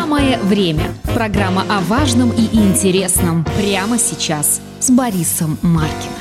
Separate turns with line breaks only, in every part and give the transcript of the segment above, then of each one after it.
Самое время. Программа о важном и интересном прямо сейчас с Борисом Маркиным.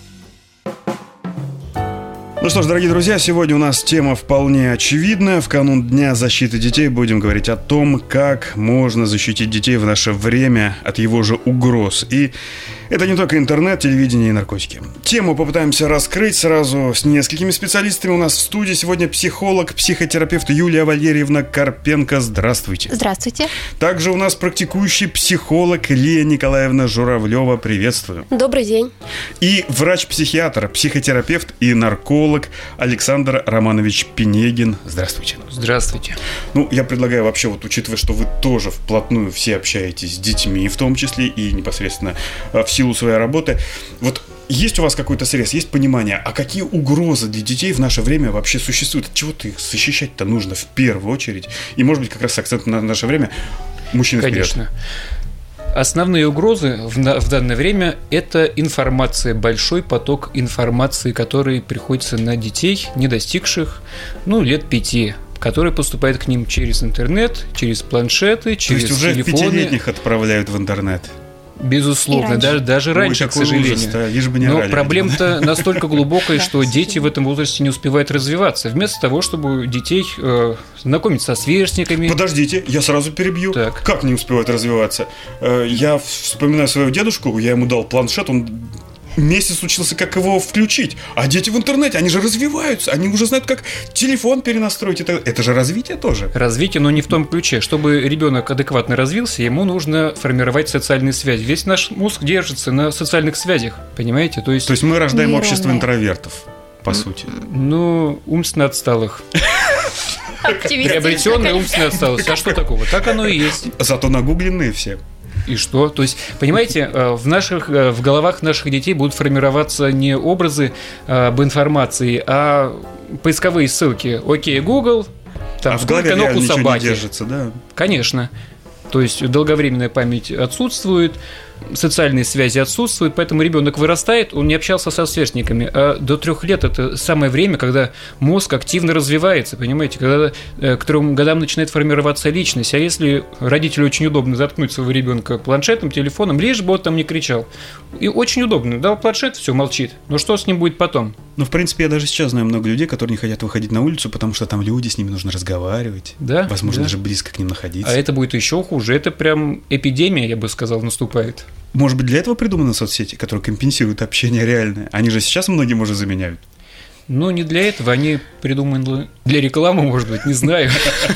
Ну что ж, дорогие друзья, сегодня у нас тема вполне очевидная. В канун Дня защиты детей будем говорить о том, как можно защитить детей в наше время от его же угроз. И это не только интернет, телевидение и наркотики. Тему попытаемся раскрыть сразу с несколькими специалистами. У нас в студии сегодня психолог, психотерапевт Юлия Валерьевна Карпенко. Здравствуйте.
Здравствуйте.
Также у нас практикующий психолог Лия Николаевна Журавлева. Приветствую.
Добрый день.
И врач-психиатр, психотерапевт и нарколог Александр Романович Пинегин. Здравствуйте.
Здравствуйте.
Ну, я предлагаю вообще, вот учитывая, что вы тоже вплотную все общаетесь с детьми, в том числе и непосредственно в силу своей работы, вот есть у вас какой-то срез, есть понимание, а какие угрозы для детей в наше время вообще существуют? От чего-то их защищать-то нужно в первую очередь? И, может быть, как раз акцент на наше время мужчины вперед.
Конечно. Основные угрозы в данное время – это информация, большой поток информации, который приходится на детей, не достигших, лет 5, который поступает к ним через интернет, через планшеты, через телефоны.
То есть уже 5-летних отправляют в интернет?
Безусловно, даже раньше, к сожалению.
Ужас, лишь бы не
Но
рали,
проблема-то настолько глубокая, что дети в этом возрасте не успевают развиваться. Вместо того, чтобы детей знакомить со сверстниками.
Подождите, я сразу перебью.
Так.
Как не успевают развиваться? Я вспоминаю своего дедушку, я ему дал планшет, он месяц учился, как его включить. А дети в интернете, они же развиваются, они уже знают, как телефон перенастроить. Это же развитие тоже.
Развитие, но не в том ключе. Чтобы ребенок адекватно развился, ему нужно формировать социальные связи. Весь наш мозг держится на социальных связях, понимаете? То есть
мы рождаем общество интровертов, по сути.
Умственно отсталых. Приобретенная умственная отсталость. А что такого? Так оно и есть.
Зато нагугленные все.
И что? То есть, понимаете, в головах наших детей будут формироваться не образы об информации, а поисковые ссылки. Окей, Google, там
в голове
ног у
ничего
собаки.
Не держится, да?
Конечно. То есть долговременная память отсутствует, социальные связи отсутствуют, поэтому ребенок вырастает, он не общался со сверстниками. А до 3 лет это самое время, когда мозг активно развивается, понимаете, когда к 3 годам начинает формироваться личность. А если родителю очень удобно заткнуть своего ребенка планшетом, телефоном, лишь бы он там не кричал. И очень удобно. Дал планшет, все, молчит. Но что с ним будет потом?
В принципе, я даже сейчас знаю много людей, которые не хотят выходить на улицу, потому что там люди, с ними нужно разговаривать.
Да?
Возможно,
да.
даже близко к ним находиться.
А это будет еще хуже. Это прям эпидемия, я бы сказал, наступает.
Может быть, для этого придуманы соцсети, которые компенсируют общение реальное? Они же сейчас многим уже заменяют.
Не для этого, они придуманы для рекламы, может быть, не знаю.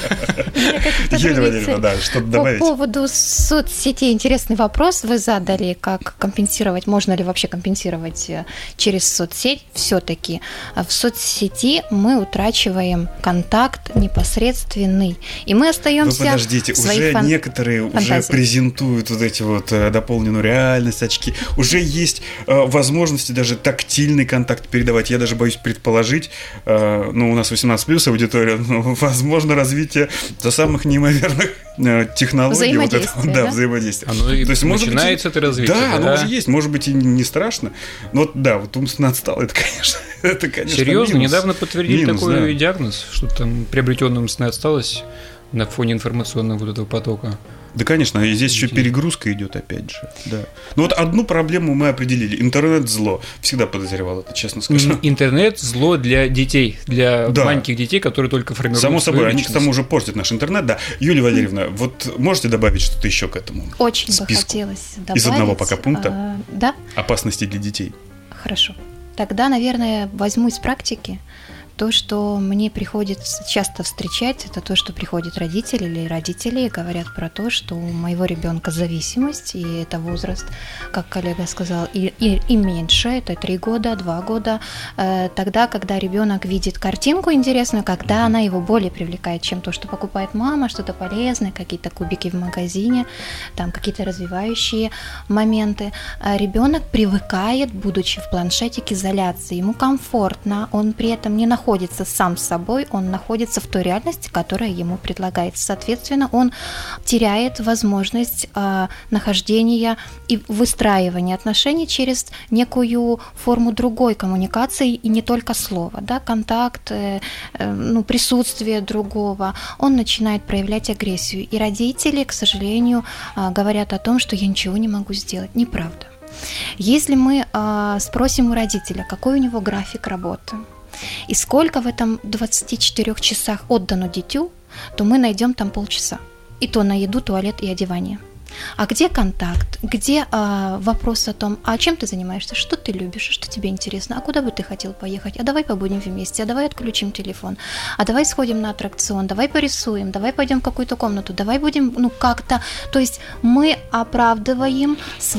Юлия Валерьевна, да, что-то добавить?
По поводу соцсетей интересный вопрос вы задали, как компенсировать, можно ли вообще компенсировать через соцсеть. Все-таки в соцсети мы утрачиваем контакт непосредственный, и мы остаемся.
Вы подождите, уже некоторые уже презентуют вот эти вот дополненную реальность, очки. Уже есть возможности даже тактильный контакт передавать. Я даже боюсь предположить, у нас 18+ аудитория, возможно, развитие до самых неимоверных технологий. Взаимодействия.
Оно и начинается это развитие.
Да, оно уже есть, может быть, и не страшно. Но умственно отстало, это, конечно,
серьезно,
минус.
Недавно подтвердили такой диагноз, что там приобретенная умственная отсталость на фоне информационного вот этого потока.
Да, конечно, и здесь еще перегрузка идет, опять же. Да. Одну проблему мы определили. Интернет – зло. Всегда подозревал это, честно скажу.
Интернет – зло для детей, для маленьких детей, которые только формируют свою
личность. Само собой, они к тому же портят наш интернет, да. Юлия Валерьевна, можете добавить что-то еще к этому
Очень
списку?
Бы хотелось добавить.
Из одного пока пункта?
Да.
Опасности для детей.
Хорошо. Тогда, наверное, возьму из практики. То, что мне приходится часто встречать, это то, что приходят родители или родители и говорят про то, что у моего ребенка зависимость, и это возраст, как коллега сказал, и меньше, это 3 года, 2 года, тогда, когда ребенок видит картинку интересную, когда она его более привлекает, чем то, что покупает мама, что-то полезное, какие-то кубики в магазине, там какие-то развивающие моменты. Ребенок привыкает, будучи в планшете, к изоляции, ему комфортно, он при этом не находится находится сам с собой, он находится в той реальности, которая ему предлагается. Соответственно, он теряет возможность нахождения и выстраивания отношений через некую форму другой коммуникации, и не только слова, да, контакт, присутствие другого. Он начинает проявлять агрессию. И родители, к сожалению, говорят о том, что я ничего не могу сделать. Неправда. Если мы спросим у родителя, какой у него график работы и сколько в этом 24 часах отдано дитю, то мы найдем там полчаса. И то на еду, туалет и одевание. А где контакт? Где вопрос о том, а чем ты занимаешься, что ты любишь, что тебе интересно, а куда бы ты хотел поехать, а давай побудем вместе, а давай отключим телефон, а давай сходим на аттракцион, давай порисуем, давай пойдем в какую-то комнату, давай будем, как-то. То есть мы оправдываем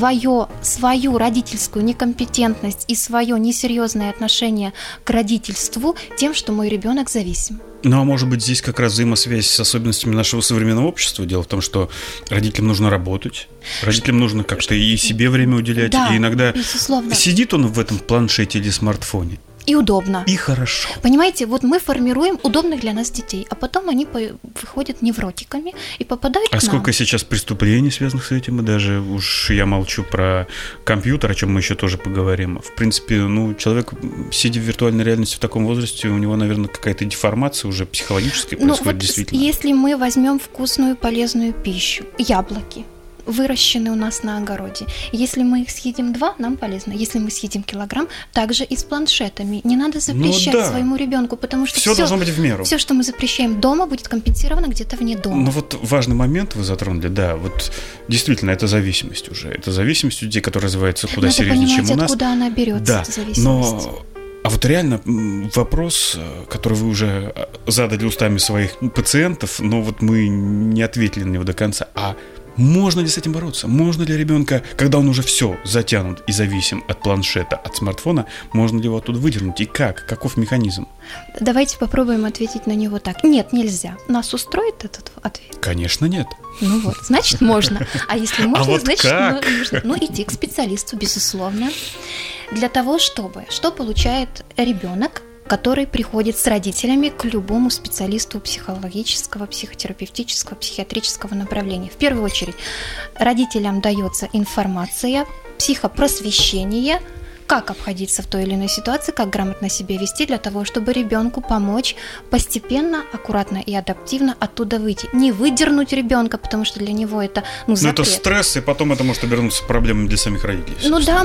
свою родительскую некомпетентность и свое несерьезное отношение к родительству тем, что мой ребенок зависим.
Ну, а может быть, здесь как раз взаимосвязь с особенностями нашего современного общества. Дело в том, что родителям нужно работать, родителям нужно как-то и себе время уделять.
Да,
и иногда
безусловно.
Сидит он в этом планшете или смартфоне.
И удобно.
И хорошо.
Понимаете, вот мы формируем удобных для нас детей, а потом они выходят невротиками и попадают к нам.
А сколько сейчас преступлений, связанных с этим, и даже уж я молчу про компьютер, о чем мы еще тоже поговорим. В принципе, человек, сидя в виртуальной реальности в таком возрасте, у него, наверное, какая-то деформация уже психологическая происходит, действительно.
Если мы возьмем вкусную полезную пищу, яблоки, выращены у нас на огороде. Если мы их съедим 2, нам полезно. Если мы съедим килограмм, также и с планшетами. Не надо запрещать своему ребенку, потому что
все должно быть в меру.
Все, что мы запрещаем дома, будет компенсировано где-то вне дома.
Ну вот важный момент вы затронули, да, вот действительно, это зависимость уже. Это зависимость у людей, которая развивается куда серьезнее, чем у нас.
Надо понимать, откуда она берется,
да,
эта зависимость.
Но... А вот реально вопрос, который вы уже задали устами своих пациентов, но вот мы не ответили на него до конца. А можно ли с этим бороться? Можно ли ребенка, когда он уже все затянут и зависим от планшета, от смартфона, можно ли его оттуда выдернуть? И как? Каков механизм?
Давайте попробуем ответить на него так. Нет, нельзя. Нас устроит этот ответ?
Конечно, нет.
Ну вот, значит, можно. А если можно,
вот
значит,
как?
нужно. Идти к специалисту, безусловно. Для того, чтобы... Что получает ребенок, который приходит с родителями к любому специалисту психологического, психотерапевтического, психиатрического направления. В первую очередь, родителям дается информация, психопросвещение, как обходиться в той или иной ситуации, как грамотно себя вести для того, чтобы ребенку помочь постепенно, аккуратно и адаптивно оттуда выйти. Не выдернуть ребенка, потому что для него это запрет.
Это стресс, и потом это может обернуться проблемами для самих родителей.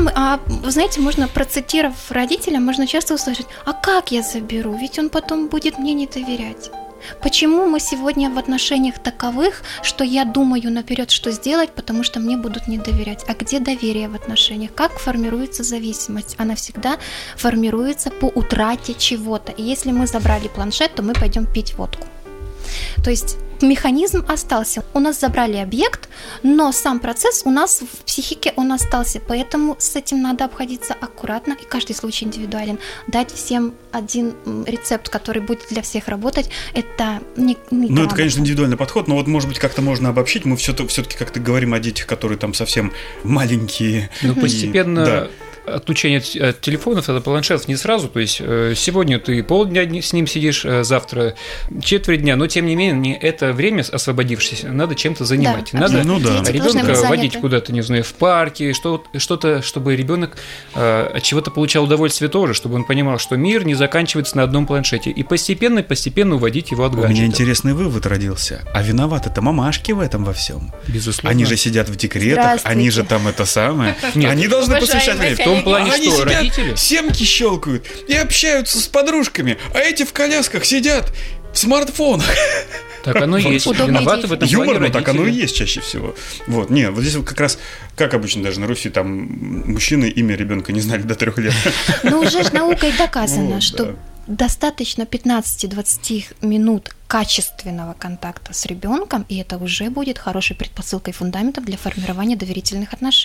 Вы знаете, можно, процитировав родителя, можно часто услышать: а как я заберу? Ведь он потом будет мне не доверять. Почему мы сегодня в отношениях таковых, что я думаю наперед, что сделать, потому что мне будут не доверять? А где доверие в отношениях? Как формируется зависимость? Она всегда формируется по утрате чего-то. И если мы забрали планшет, то мы пойдем пить водку. То есть механизм остался. У нас забрали объект, но сам процесс у нас в психике, он остался. Поэтому с этим надо обходиться аккуратно, и каждый случай индивидуален. Дать всем один рецепт, который будет для всех работать, это не
это, конечно, индивидуальный подход, но вот, может быть, как-то можно обобщить. Мы все-таки как-то говорим о детях, которые там совсем маленькие.
Постепенно... Да. Отключение от телефонов, от планшетов не сразу, то есть сегодня ты полдня с ним сидишь, завтра четверть дня, но тем не менее это время освободившееся надо чем-то занимать.
Да,
надо
ребенка
водить куда-то, не знаю, в парке, что-то, чтобы ребенок от чего-то получал удовольствие тоже, чтобы он понимал, что мир не заканчивается на одном планшете, и постепенно уводить его от гаджетов.
У меня интересный вывод родился. А виноваты-то мамашки в этом во всем.
Безусловно.
Они же сидят в декретах, они же там это самое. Они должны посвящать время.
В том плане,
они
что
сидят,
родители
семки щелкают и общаются с подружками, а эти в колясках сидят в смартфонах.
Так оно и есть. Виноваты в этом плане
Юморно,
родители.
так оно и есть чаще всего. Вот здесь вот как раз, как обычно даже на Руси, там мужчины имя ребенка не знали до 3 лет.
Но уже ж наукой доказано, что достаточно 15-20 минут качественного контакта с ребенком, и это уже будет хорошей предпосылкой, фундаментом для формирования доверительных отношений.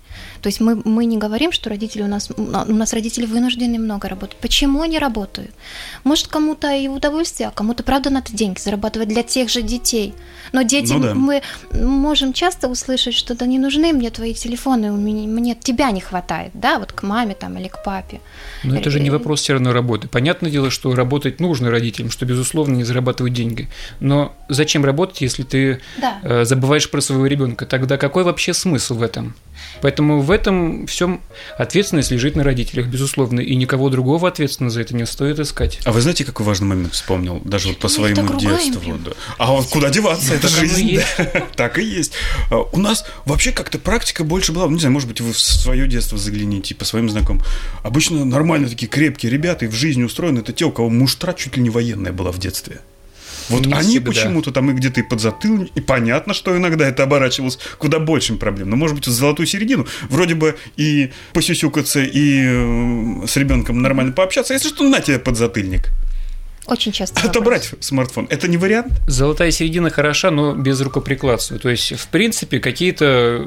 То есть мы не говорим, что родители у нас родители вынуждены много работать. Почему они работают? Может, кому-то и удовольствие, а кому-то, правда, надо деньги зарабатывать для тех же детей. Но дети, мы можем часто услышать, что да не нужны мне твои телефоны, мне тебя не хватает, да, вот к маме там или к папе.
Но это же не вопрос все равно работы. Понятное дело, что работать нужно родителям, что, безусловно, не зарабатывать деньги. Но зачем работать, если ты забываешь про своего ребенка? Тогда какой вообще смысл в этом? Поэтому в этом всем ответственность лежит на родителях, безусловно, и никого другого ответственного за это не стоит искать.
А вы знаете, какой важный момент вспомнил, даже вот по своему детству? Да. А вот куда деваться? Это жизнь. Так и есть. У нас вообще как-то практика больше была, не знаю, может быть, вы в свое детство загляните, по своим знакомым. Обычно нормально такие крепкие ребята и в жизни устроены, это те, у кого муштра чуть ли не военная была в детстве. Вот не они всегда. Почему-то там и где-то и подзатыльник, и понятно, что иногда это оборачивалось куда большим проблемам. Но, может быть, в золотую середину вроде бы и посюсюкаться, и с ребенком нормально пообщаться. Если что, на тебе подзатыльник.
Очень часто.
Отобрать смартфон – это не вариант?
Золотая середина хороша, но без рукоприкладства. То есть, в принципе, какие-то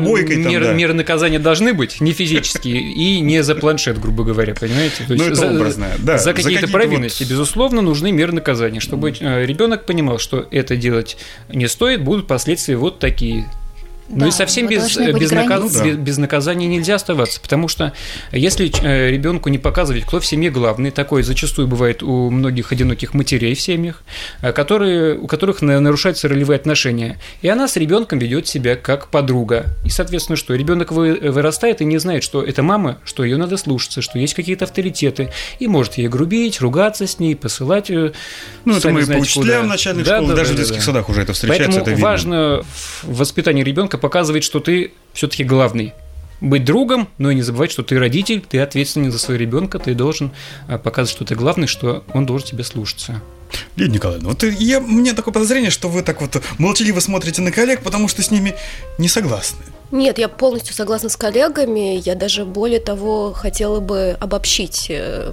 меры наказания должны быть, не физические, и не за планшет, грубо говоря, понимаете? То есть,
это образное, да.
За какие-то провинности, безусловно, нужны меры наказания, чтобы ребенок понимал, что это делать не стоит, будут последствия вот такие. Ну и совсем без наказания нельзя оставаться, потому что если ребенку не показывать, кто в семье главный, такое зачастую бывает у многих одиноких матерей в семьях, у которых нарушаются ролевые отношения, и она с ребенком ведет себя как подруга. И, соответственно, что ребенок вырастает и не знает, что это мама, что ее надо слушаться, что есть какие-то авторитеты, и может ей грубить, ругаться с ней, посылать.
Это мы по учителям в начальной школе, даже в детских садах уже это встречается.
Поэтому это важно в воспитании ребенка показывать, что ты все-таки главный. Быть другом, но и не забывать, что ты родитель, ты ответственен за своего ребенка, ты должен показывать, что ты главный, что он должен тебя слушаться.
Лидия Николаевна, вот у меня такое подозрение, что вы так вот молчаливо смотрите на коллег, потому что с ними не согласны.
Нет, я полностью согласна с коллегами. Я даже, более того, хотела бы обобщить.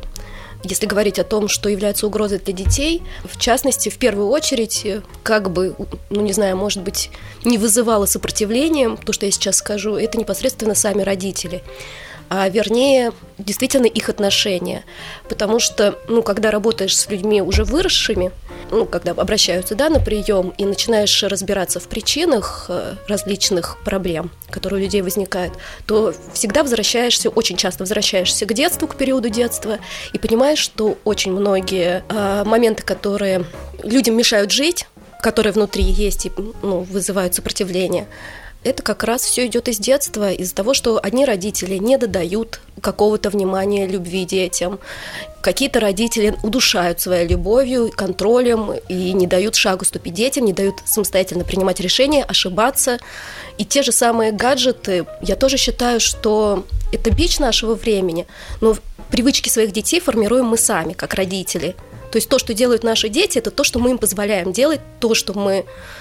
Если говорить о том, что является угрозой для детей, в частности, в первую очередь, как бы, может быть, не вызывало сопротивлением, то, что я сейчас скажу, это непосредственно сами родители, а вернее, действительно их отношения. Потому что, когда работаешь с людьми уже выросшими, когда обращаются, на прием и начинаешь разбираться в причинах различных проблем, которые у людей возникают, то всегда очень часто возвращаешься к детству, к периоду детства, и понимаешь, что очень многие моменты, которые людям мешают жить, которые внутри есть и вызывают сопротивление, это как раз все идет из детства, из-за того, что одни родители не додают какого-то внимания, любви детям. Какие-то родители удушают своей любовью, контролем и не дают шагу ступить детям, не дают самостоятельно принимать решения, ошибаться. И те же самые гаджеты, я тоже считаю, что это бич нашего времени, но привычки своих детей формируем мы сами, как родители. То есть то, что делают наши дети, это то, что мы им позволяем делать, то, что мы...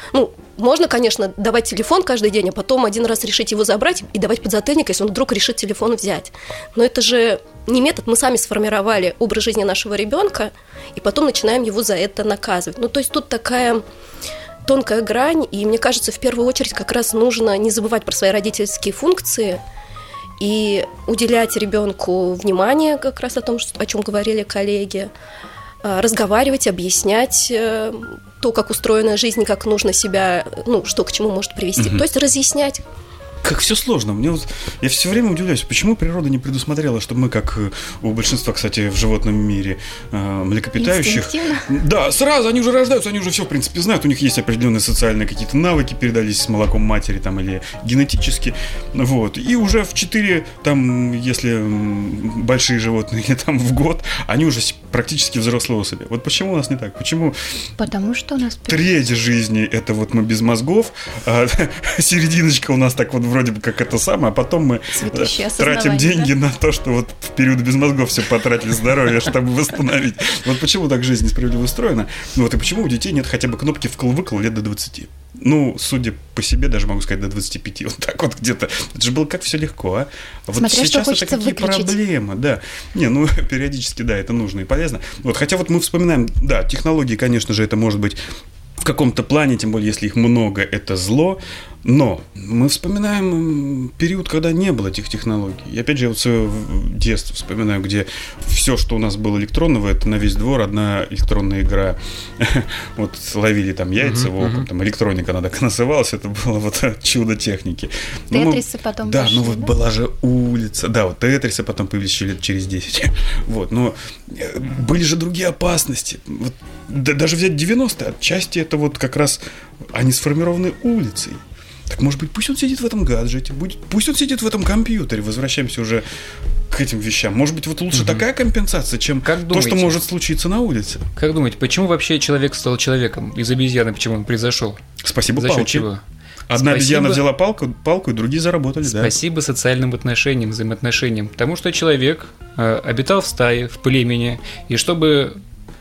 можно, конечно, давать телефон каждый день, а потом один раз решить его забрать и давать подзатыльник, если он вдруг решит телефон взять. Но это же не метод, мы сами сформировали образ жизни нашего ребенка, и потом начинаем его за это наказывать. То есть тут такая тонкая грань, и мне кажется, в первую очередь как раз нужно не забывать про свои родительские функции и уделять ребенку внимание, как раз о чем говорили коллеги, разговаривать, объяснять то, как устроена жизнь, и как нужно себя, что к чему может привести. То есть разъяснять.
Как все сложно. Я все время удивляюсь, почему природа не предусмотрела, чтобы мы, как у большинства, кстати, в животном мире млекопитающих... Да, сразу, они уже рождаются, они уже все, в принципе, знают, у них есть определенные социальные какие-то навыки, передались с молоком матери или генетически, и уже в 4, если большие животные, в год, они уже практически взрослые особи. Вот почему у нас не так? Почему?
Потому что у нас...
Треть жизни – это мы без мозгов, а серединочка у нас так вроде бы как это самое, а потом мы тратим деньги на то, что в период без мозгов все потратили здоровье, чтобы восстановить. Вот почему так жизнь несправедливо устроена. И почему у детей нет хотя бы кнопки вкл-выкл лет до 20. Судя по себе, даже могу сказать, до 25. Вот так вот где-то. Это же было как все легко, а?
Смотря
сейчас
это
какие
выключить.
Проблемы, да. Периодически, да, это нужно и полезно. Хотя мы вспоминаем, да, технологии, конечно же, это может быть в каком-то плане, тем более, если их много, это зло. Но мы вспоминаем период, когда не было этих технологий. И опять же, я вот свое детство вспоминаю, где все, что у нас было электронного, это на весь двор одна электронная игра. Вот ловили там яйца в окон, там электроника она так называлась, это было вот чудо техники.
Тетрисы потом
да,
пошли,
ну вот была же улица. Да, вот тетрисы потом появились еще лет через 10. Вот, но были же другие опасности. Вот, даже взять 90-е, отчасти это вот как раз они сформированы улицей. Так, может быть, пусть он сидит в этом гаджете, пусть он сидит в этом компьютере. Возвращаемся уже к этим вещам. Может быть, вот лучше такая компенсация, чем то, что может случиться на улице.
Как думаете, почему вообще человек стал человеком? Из обезьяны почему он произошел?
Спасибо
За счет
палке.
чего?
Одна обезьяна взяла палку, и другие заработали.
Спасибо социальным отношениям, взаимоотношениям. Потому что человек обитал в стае, в племени, и чтобы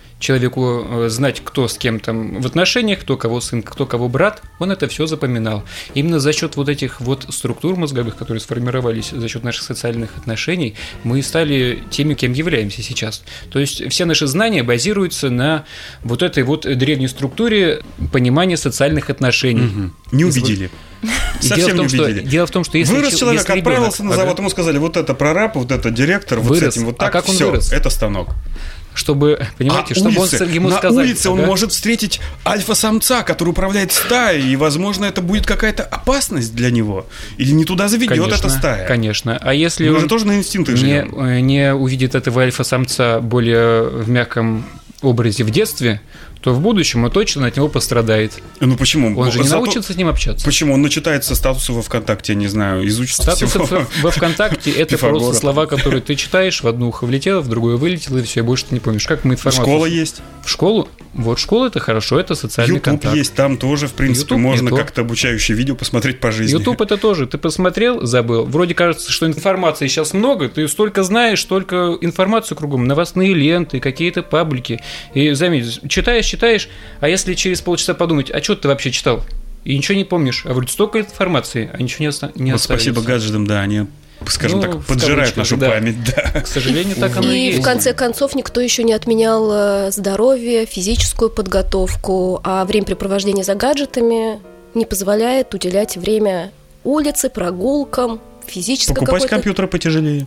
человеку знать, кто с кем там в отношениях, кто кого сын, кто кого брат, он это все запоминал. Именно за счет вот этих вот структур мозговых, которые сформировались за счет наших социальных отношений, мы стали теми, кем являемся сейчас. То есть все наши знания базируются на вот этой вот древней структуре понимания социальных отношений.
Не убедили. Совсем не убедили.
Дело в том, что если
вырос человек, отправился на завод, ему сказали, вот это прораб, вот это директор, вот
вырос.
с этим вот так,
как он
все,
вырос?
это станок.
Чтобы, понимаете, чтобы
улице,
он ему
на
сказал.
улице он может встретить альфа-самца, который управляет стаей, и, возможно, это будет какая-то опасность для него. Или не туда заведет эта стая.
Конечно. А если
мы
он
же тоже на инстинктах живем.
не увидит этого альфа-самца более в мягком образе в детстве, то в будущем он точно от него пострадает.
Ну почему?
Он же не научится с ним общаться.
Почему? Он начитается статусы во ВКонтакте, я не знаю, изучит
статусы
всего.
во ВКонтакте – это просто слова, которые ты читаешь, в одно ухо влетело, в другое вылетело, и все, больше ты не помнишь. Как мы информацию...
Школа есть.
В школу? Вот школа – это хорошо, это социальный контакт.
YouTube есть, там тоже, в принципе, можно как-то обучающее видео посмотреть по жизни.
YouTube – это тоже, ты посмотрел, забыл. Вроде кажется, что информации сейчас много, ты столько знаешь, столько информации кругом, новостные ленты, какие-то паблики. И заметь, читаешь, а если через полчаса подумать, а что ты вообще читал? И ничего не помнишь, а вроде столько информации, а ничего не остается.
Вот спасибо гаджетам, да, они, скажем так, поджирают нашу память. Да.
К сожалению, так оно и есть.
И в конце концов никто еще не отменял здоровье, физическую подготовку, а времяпрепровождение за гаджетами не позволяет уделять время улице, прогулкам, физической
покупать
какой-то...
компьютеры потяжелее.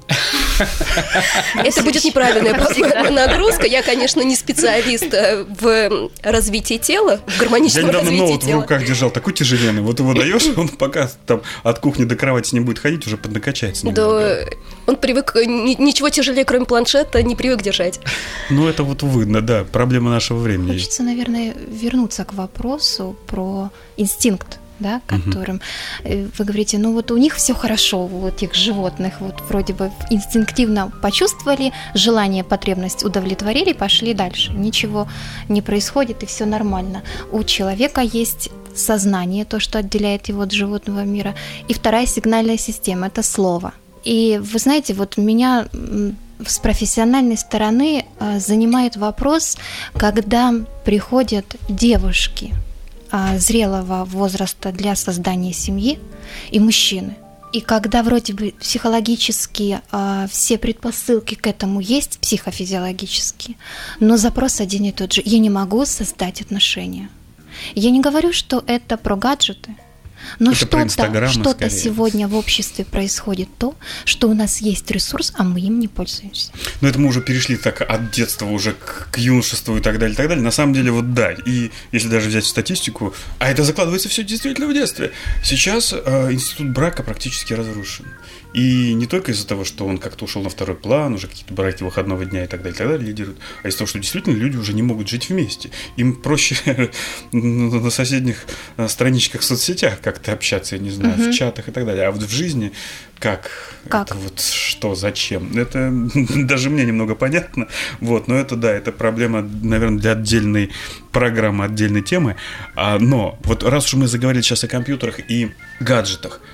Это будет неправильная нагрузка. Я, конечно, не специалист в развитии тела, в гармоничном развитии тела.
Я недавно ноут в руках держал, такой тяжеленный. Вот его даешь, он пока там от кухни до кровати с ним будет ходить, уже поднакачается немного.
Да, он привык, ничего тяжелее, кроме планшета, не привык держать.
Ну, это вот видно, да, проблема нашего времени.
Хочется, наверное, вернуться к вопросу про инстинкт. Да, которым вы говорите, ну вот у них все хорошо, у этих животных, вот вроде бы инстинктивно почувствовали желание, потребность удовлетворили, пошли дальше, ничего не происходит и все нормально. У человека есть сознание, то, что отделяет его от животного мира, и вторая сигнальная система – это слово. И вы знаете, вот меня с профессиональной стороны занимает вопрос, когда приходят девушки зрелого возраста для создания семьи и мужчины. И когда вроде бы психологически все предпосылки к этому есть, психофизиологические, но запрос один и тот же. Я не могу создать отношения. Я не говорю, что это про гаджеты, но что-то сегодня в обществе происходит то, что у нас есть ресурс, а мы им не пользуемся.
Но это мы уже перешли так от детства уже к юношеству и так далее, и так далее. На самом деле, вот да, и если даже взять статистику, а это закладывается все действительно в детстве. Сейчас институт брака практически разрушен. И не только из-за того, что он как-то ушел на второй план, уже какие-то браки выходного дня и так далее лидируют, а из-за того, что действительно люди уже не могут жить вместе. Им проще на соседних страничках в соцсетях как-то общаться, я не знаю, в чатах и так далее. А вот в жизни как? Это вот что, зачем? Это даже мне немного понятно. Вот, но это, да, это проблема, наверное, для отдельной программы, отдельной темы. Но вот раз уж мы заговорили сейчас о компьютерах и гаджетах,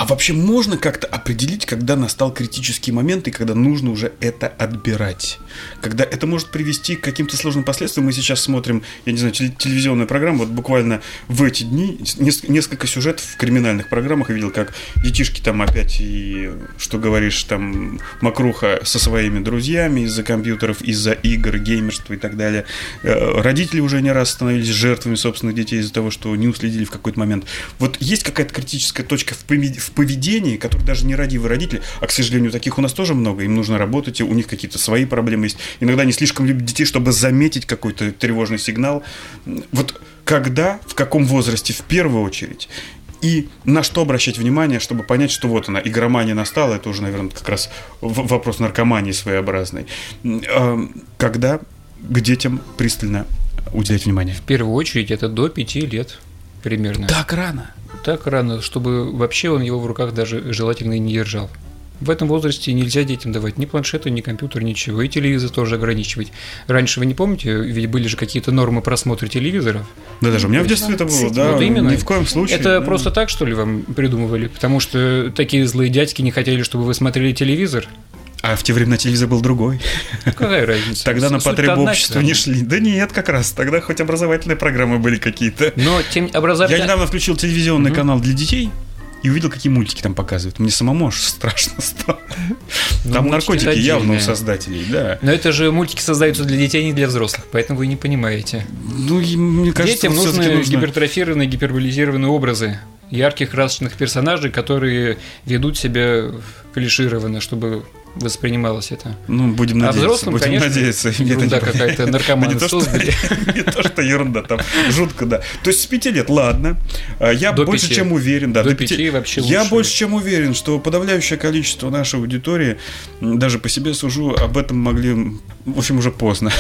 А вообще можно как-то определить, когда настал критический момент и когда нужно уже это отбирать? Когда это может привести к каким-то сложным последствиям. Мы сейчас смотрим, я не знаю, телевизионную программу. Вот буквально в эти дни несколько сюжетов в криминальных программах я видел, как детишки там опять и, что говоришь, там мокруха со своими друзьями из-за компьютеров, из-за игр, геймерства и так далее. Родители уже не раз становились жертвами собственных детей из-за того, что не уследили в какой-то момент. Вот есть какая-то критическая точка в поведении, которая даже нерадивые родители, а, к сожалению, таких у нас тоже много, им нужно работать, у них какие-то свои проблемы есть. Иногда они слишком любят детей, чтобы заметить какой-то тревожный сигнал. Вот когда, в каком возрасте в первую очередь, и на что обращать внимание, чтобы понять, что вот она, игромания настала, это уже, наверное, как раз вопрос наркомании своеобразной. Когда к детям пристально уделять внимание?
В первую очередь это до 5 лет примерно.
Так рано?
Так рано, чтобы вообще он его в руках даже желательно и не держал. В этом возрасте нельзя детям давать ни планшеты, ни компьютер, ничего. И телевизор тоже ограничивать. Раньше, вы не помните, ведь были же какие-то нормы просмотра телевизоров?
Да, даже у меня в детстве это было, да.
Вот именно.
Ни в коем случае.
Это просто так, что ли, вам придумывали? Потому что такие злые дядьки не хотели, чтобы вы смотрели телевизор?
А в те времена телевизор был другой.
Какая разница?
Тогда на потребу общества не шли. Да нет, как раз. Тогда хоть образовательные программы были какие-то.
Но
Я недавно включил телевизионный канал для детей и увидел, какие мультики там показывают. Мне самому аж страшно стало. Там наркотики явно у создателей, да.
Но это же мультики создаются для детей, не для взрослых, поэтому вы не понимаете.
Ну, мне кажется,
детям нужны гипертрофированные, гиперболизированные образы ярких, красочных персонажей, которые ведут себя клишированно, чтобы воспринималось это.
Ну, будем надеяться.
А взрослым, конечно, ерунда какая-то, наркоманы создали.
Не то, что ерунда, там жутко, да. То есть с 5 лет, ладно. Я больше чем уверен, да.
До 5 вообще лучше.
Я больше чем уверен, что подавляющее количество нашей аудитории, даже по себе сужу, об этом могли, в общем, уже поздно.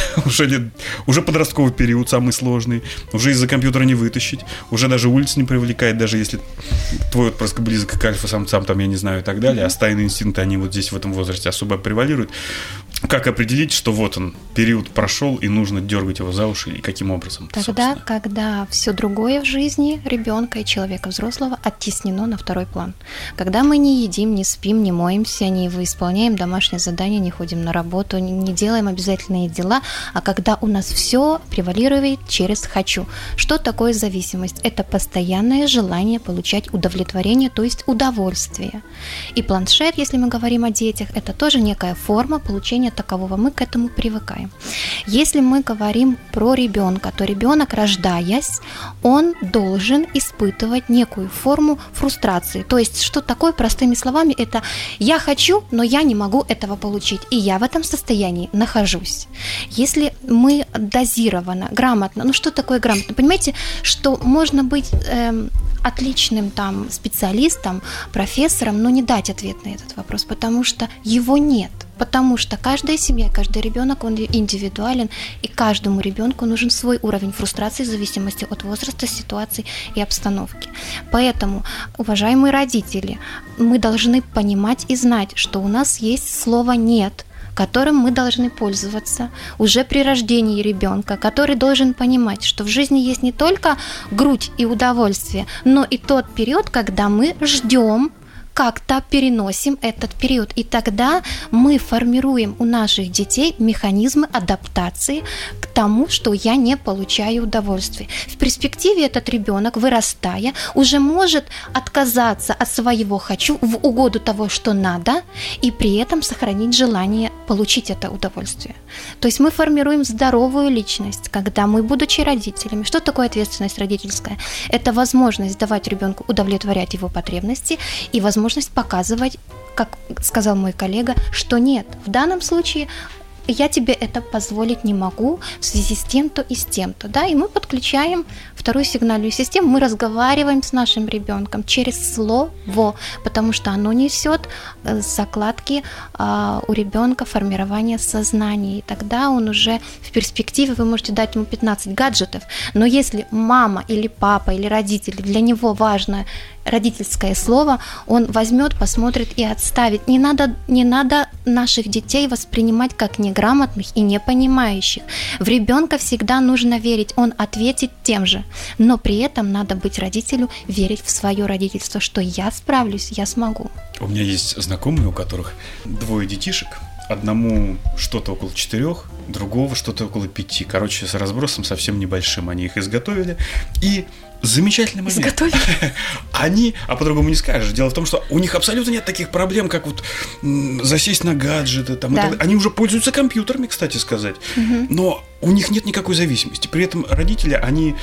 Уже подростковый период самый сложный. Уже из-за компьютера не вытащить. Уже даже улица не привлекает, даже если твой отпрыск близок к альфа-самцам, там, я не знаю, и так далее. А стайные инстинкты, они вот здесь в этом возрасте особо превалируют. Как определить, что вот он, период прошел, и нужно дергать его за уши, и каким образом?
Тогда,
собственно?
когда все другое в жизни ребенка и человека взрослого оттеснено на второй план. Когда мы не едим, не спим, не моемся, не исполняем домашние задания, не ходим на работу, не делаем обязательные дела, а когда у нас все превалирует через «хочу». Что такое зависимость? Это постоянное желание получать удовлетворение, то есть удовольствие. И планшет, если мы говорим о детях, это тоже некая форма получения такового. Мы к этому привыкаем. Если мы говорим про ребенка, то ребенок, рождаясь, он должен испытывать некую форму фрустрации. То есть, что такое, простыми словами, это «я хочу, но я не могу этого получить, и я в этом состоянии нахожусь». Если мы дозированно, грамотно, ну что такое грамотно? Понимаете, что можно быть отличным там специалистом, профессором, но не дать ответ на этот вопрос, потому что его нет. Потому что каждая семья, каждый ребенок, он индивидуален, и каждому ребенку нужен свой уровень фрустрации в зависимости от возраста, ситуации и обстановки. Поэтому, уважаемые родители, мы должны понимать и знать, что у нас есть слово «нет», которым мы должны пользоваться уже при рождении ребенка, который должен понимать, что в жизни есть не только грудь и удовольствие, но и тот период, когда мы ждем, как-то переносим этот период. И тогда мы формируем у наших детей механизмы адаптации к тому, что я не получаю удовольствия. В перспективе этот ребенок, вырастая, уже может отказаться от своего «хочу» в угоду того, что надо, и при этом сохранить желание получить это удовольствие. То есть мы формируем здоровую личность, когда мы, будучи родителями, что такое ответственность родительская? Это возможность давать ребенку удовлетворять его потребности и возможность показывать, как сказал мой коллега, что нет, в данном случае я тебе это позволить не могу в связи с тем-то и с тем-то, да, и мы подключаем вторую сигнальную систему, мы разговариваем с нашим ребенком через слово, потому что оно несет закладки у ребенка формирования сознания, и тогда он уже в перспективе, вы можете дать ему 15 гаджетов, но если мама или папа или родители, для него важно родительское слово, он возьмет, посмотрит и отставит. Не надо наших детей воспринимать как неграмотных и непонимающих. В ребенка всегда нужно верить, он ответит тем же. Но при этом надо быть родителю, верить в свое родительство, что я справлюсь, я смогу.
У меня есть знакомые, у которых 2 детишек. Одному что-то около 4, другого что-то около 5. Короче, с разбросом совсем небольшим. Они их изготовили. И замечательный момент.
Изготовили?
Они, а по-другому не скажешь. Дело в том, что у них абсолютно нет таких проблем, как вот засесть на гаджеты. Там,
да.
и так. Они уже пользуются компьютерами, кстати сказать. Но у них нет никакой зависимости. При этом родители, они,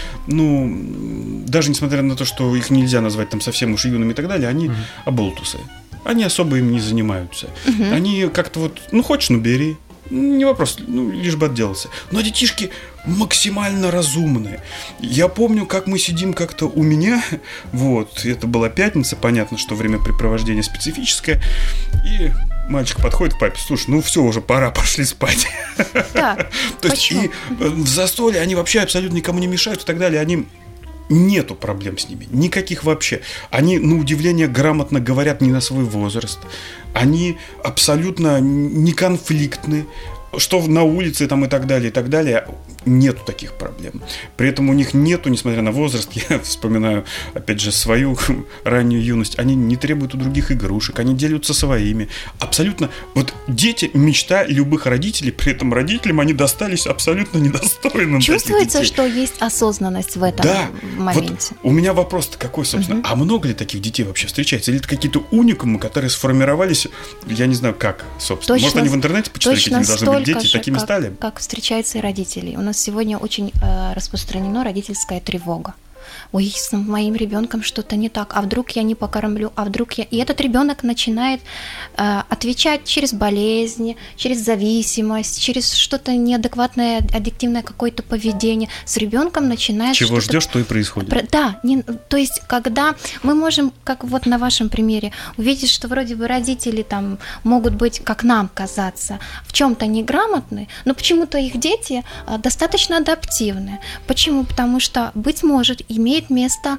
даже несмотря на то, что их нельзя назвать там совсем уж юными и так далее, они оболтусы. Они особо им не занимаются. Они как-то вот, хочешь, бери. Не вопрос, лишь бы отделался. Но детишки максимально разумные. Я помню, как мы сидим как-то у меня, это была пятница, понятно, что времяпрепровождение специфическое, и мальчик подходит к папе: слушай, все, уже пора, пошли спать.
Да,
то есть и в застолье они вообще абсолютно никому не мешают и так далее, они... Нету проблем с ними, никаких вообще. Они, на удивление, грамотно говорят не на свой возраст. Они абсолютно не конфликтны. Что на улице там и так далее, нету таких проблем. При этом у них нету, несмотря на возраст, я вспоминаю, опять же, свою раннюю юность, они не требуют у других игрушек, они делятся своими. Абсолютно, дети – мечта любых родителей, при этом родителям они достались абсолютно недостойным.
Чувствуется, что есть осознанность в этом моменте.
У меня вопрос-то какой, собственно, а много ли таких детей вообще встречается? Или это какие-то уникумы, которые сформировались, я не знаю как, собственно. Может, они в интернете почитали, какими должны быть дети, такими стали?
Как встречаются и родители. У нас сегодня очень распространена родительская тревога. Ой, с моим ребенком что-то не так, а вдруг я не покормлю, а вдруг я... И этот ребенок начинает отвечать через болезни, через зависимость, через что-то неадекватное, аддиктивное какое-то поведение. С ребенком начинает...
Чего ждешь, то и происходит.
Да, то есть когда мы можем, как на вашем примере, увидеть, что вроде бы родители там могут быть, как нам казаться, в чем-то неграмотны, но почему-то их дети достаточно адаптивны. Почему? Потому что, быть может, имеет место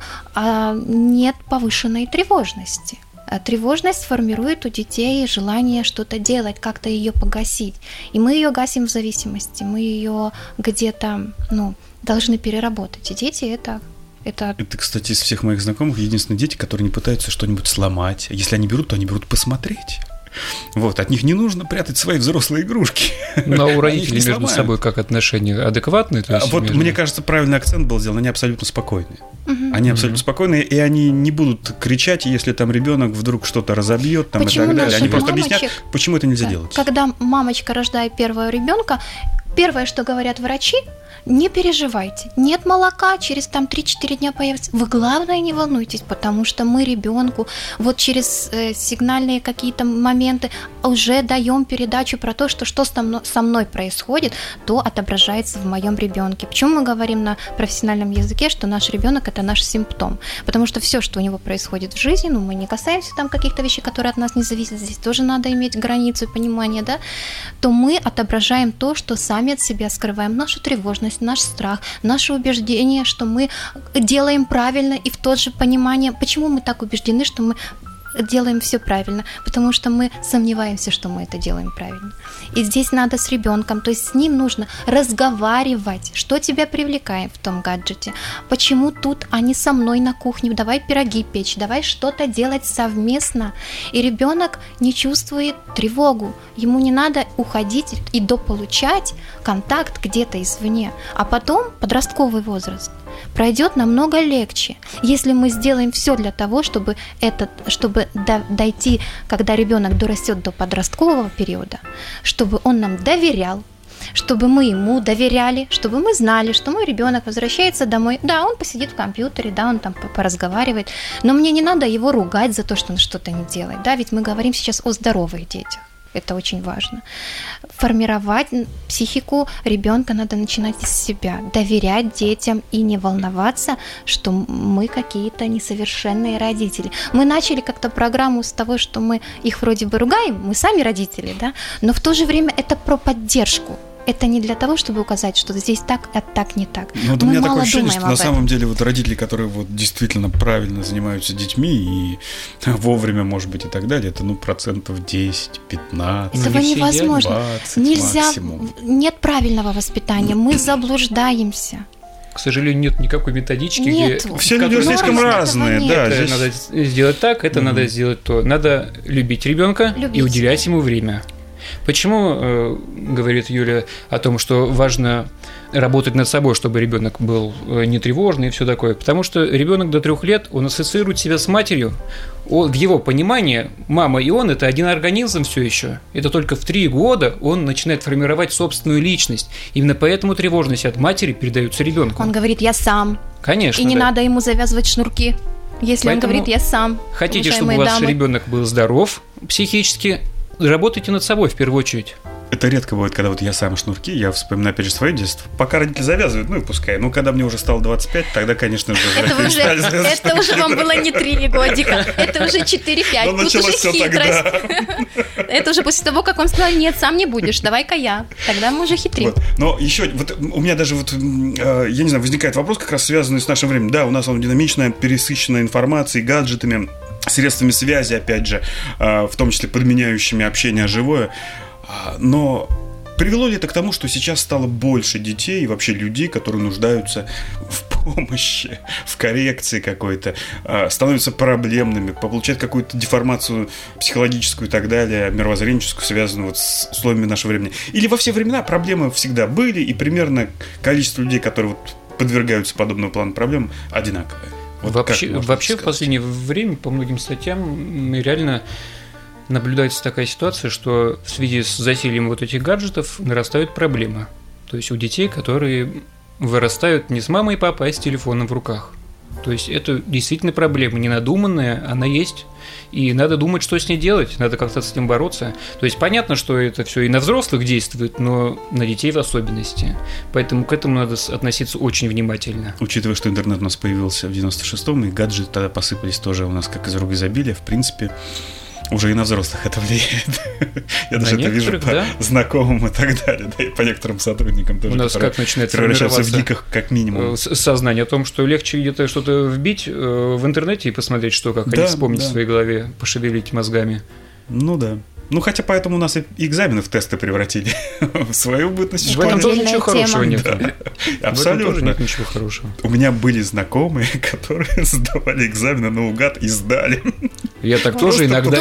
нет повышенной тревожности. Тревожность формирует у детей желание что-то делать, как-то ее погасить. И мы ее гасим в зависимости, мы ее где-то должны переработать. И дети это,
кстати, из всех моих знакомых единственные дети, которые не пытаются что-нибудь сломать. Если они берут, то они берут посмотреть. От них не нужно прятать свои взрослые игрушки.
Но у родителей между собой как отношения адекватные? То есть
мне кажется, правильный акцент был сделан, они абсолютно спокойные. Они абсолютно спокойные, и они не будут кричать, если там ребенок вдруг что-то разобьет там, и так далее. Они просто объяснят, почему это нельзя делать.
Когда мамочка рождает первого ребенка, первое, что говорят врачи: не переживайте, нет молока, через 3-4 дня появится. Вы, главное, не волнуйтесь, потому что мы ребенку через сигнальные какие-то моменты уже даем передачу про то, что со мной происходит, то отображается в моем ребенке. Почему мы говорим на профессиональном языке, что наш ребенок – это наш симптом? Потому что все, что у него происходит в жизни, мы не касаемся там каких-то вещей, которые от нас не зависят, здесь тоже надо иметь границу и понимание, да? То мы отображаем то, что сами от себя скрываем, нашу тревожность, наш страх, наше убеждение, что мы делаем правильно, и в то же понимание, почему мы так убеждены, что мы делаем все правильно, потому что мы сомневаемся, что мы это делаем правильно. И здесь надо с ребенком, то есть с ним нужно разговаривать, что тебя привлекает в том гаджете, почему тут, а не со мной на кухне, давай пироги печь, давай что-то делать совместно. И ребенок не чувствует тревогу, ему не надо уходить и дополучать контакт где-то извне, а потом подростковый возраст пройдет намного легче, если мы сделаем все для того, чтобы дойти, когда ребенок дорастет до подросткового периода, чтобы он нам доверял, чтобы мы ему доверяли, чтобы мы знали, что мой ребенок возвращается домой. Да, он посидит в компьютере, да, он там поразговаривает, но мне не надо его ругать за то, что он что-то не делает. Да, ведь мы говорим сейчас о здоровых детях. Это очень важно. Формировать психику ребенка надо начинать с себя, доверять детям и не волноваться, что мы какие-то несовершенные родители. Мы начали как-то программу с того, что мы их вроде бы ругаем, мы сами родители, да, но в то же время это про поддержку. Это не для того, чтобы указать, что здесь так, а так не так.
Но у меня такое ощущение, что на самом деле родители, которые действительно правильно занимаются детьми и вовремя, может быть, и так далее, это 10-15%.
Этого невозможно.
20
нельзя,
максимум.
Нет правильного воспитания. Мы заблуждаемся.
К сожалению, нет никакой методички,
Нет.
где...
Все люди слишком разные, да.
Это
Здесь...
надо сделать так, это надо сделать то. Надо любить ребенка и уделять ему время. Почему говорит Юля о том, что важно работать над собой, чтобы ребенок был не тревожный и все такое? Потому что ребенок до 3 лет, он ассоциирует себя с матерью. В его понимании мама и он – это один организм все еще. Это только в 3 года он начинает формировать собственную личность. Именно поэтому тревожность от матери передается ребенку.
Он говорит: я сам.
Конечно.
И не надо ему завязывать шнурки. Если
Поэтому
он говорит: я сам.
Хотите, чтобы ваш ребенок был здоров психически, работайте над собой в первую очередь.
Это редко бывает, когда вот я сам шнурки, я вспоминаю опять же свое детство. Пока родители завязывают, ну и пускай. Но когда мне уже стало 25, тогда, конечно же,
это уже вам было не 3 годика, это уже 4-5.
Но началось все тогда.
Это уже после того, как он сказал: нет, сам не будешь, давай-ка я. Тогда мы уже хитрим.
Но еще, вот у меня даже вот, я не знаю, возникает вопрос, как раз связанный с нашим временем. Да, у нас он динамичная, пересыщенная информацией, гаджетами, средствами связи, опять же, в том числе подменяющими общение живое. Но привело ли это к тому, что сейчас стало больше детей и вообще людей, которые нуждаются в помощи, в коррекции какой-то, становятся проблемными, получают какую-то деформацию психологическую и так далее, мировоззренческую, связанную вот с условиями нашего времени? Или во все времена проблемы всегда были, и примерно количество людей, которые вот подвергаются подобному плану проблем, одинаковое? Вот
вообще в последнее время по многим статьям реально наблюдается такая ситуация, что в связи с засилием вот этих гаджетов нарастают проблемы. То есть у детей, которые вырастают не с мамой и папой, а с телефоном в руках. То есть это действительно проблема, ненадуманная, она есть. И надо думать, что с ней делать, надо как-то с этим бороться. То есть понятно, что это все и на взрослых действует, но на детей в особенности. Поэтому к этому надо относиться очень внимательно.
Учитывая, что интернет у нас появился в 96-м, и гаджеты тогда посыпались тоже у нас как из рук изобилия, в принципе, уже и на взрослых это влияет. Я даже это вижу по знакомым и так далее, да, и по некоторым сотрудникам тоже.
У нас как начинает
превращаться в гиках, как минимум.
Сознание о том, что легче где-то что-то вбить в интернете и посмотреть, что, как они вспомнить в своей голове, пошевелить мозгами.
Ну да. Ну, хотя поэтому у нас и экзамены в тесты превратили в свою бытность.
В этом тоже ничего хорошего нет.
Абсолютно.
Тоже нет ничего хорошего.
У меня были знакомые, которые сдавали экзамены наугад и сдали.
Я так тоже иногда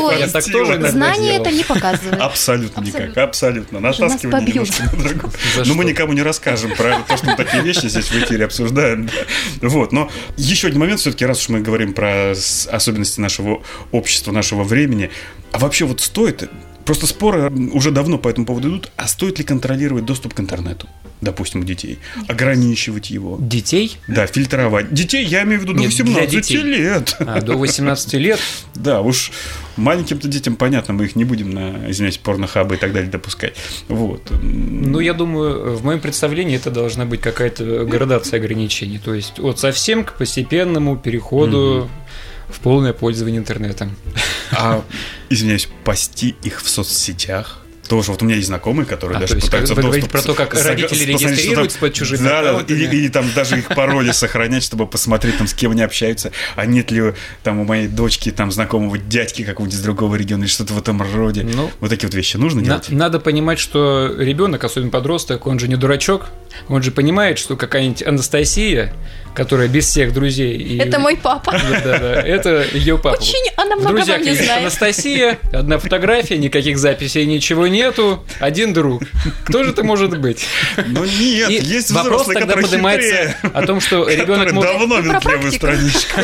Знание это не показывает.
Абсолютно никак, абсолютно. Натаскивание немножко на другую. Но мы никому не расскажем про то, что мы такие вещи здесь в эфире обсуждаем. Вот, но еще один момент все-таки, раз уж мы говорим про особенности нашего общества, нашего времени, а вообще вот стоит... Просто споры уже давно по этому поводу идут. А стоит ли контролировать доступ к интернету, допустим, у детей? Ограничивать его?
Детей?
Да, фильтровать. Детей, я имею в виду до 18 лет.
До 18 лет?
Да, уж маленьким-то детям, понятно, мы их не будем на, извиняюсь, порнохабы и так далее допускать. Вот.
Ну, я думаю, в моем представлении это должна быть какая-то градация ограничений. То есть от совсем к постепенному переходу в полное пользование интернетом.
А, извиняюсь, пасти их в соцсетях? Тоже вот у меня есть знакомые, которые даже пытаются
доступ... Вы говорите про то, как родители регистрируются под чужими аккаунтами?
Или там даже их пароли сохранять, чтобы посмотреть, там, с кем они общаются, а нет ли там у моей дочки там знакомого дядьки какого-нибудь из другого региона или что-то в этом роде. Ну, вот такие вот вещи нужно делать?
Надо понимать, что ребенок, особенно подросток, он же не дурачок, он же понимает, что какая-нибудь Анастасия, которая без всех друзей...
Это мой папа.
Да, это ее папа.
Очень она много вам не знает.
Анастасия, одна фотография, никаких записей, ничего нету, один друг. Кто же это может быть?
Ну нет, есть взрослые, которые
поднимается о том, что ребенок может...
давно ведут левую страничку.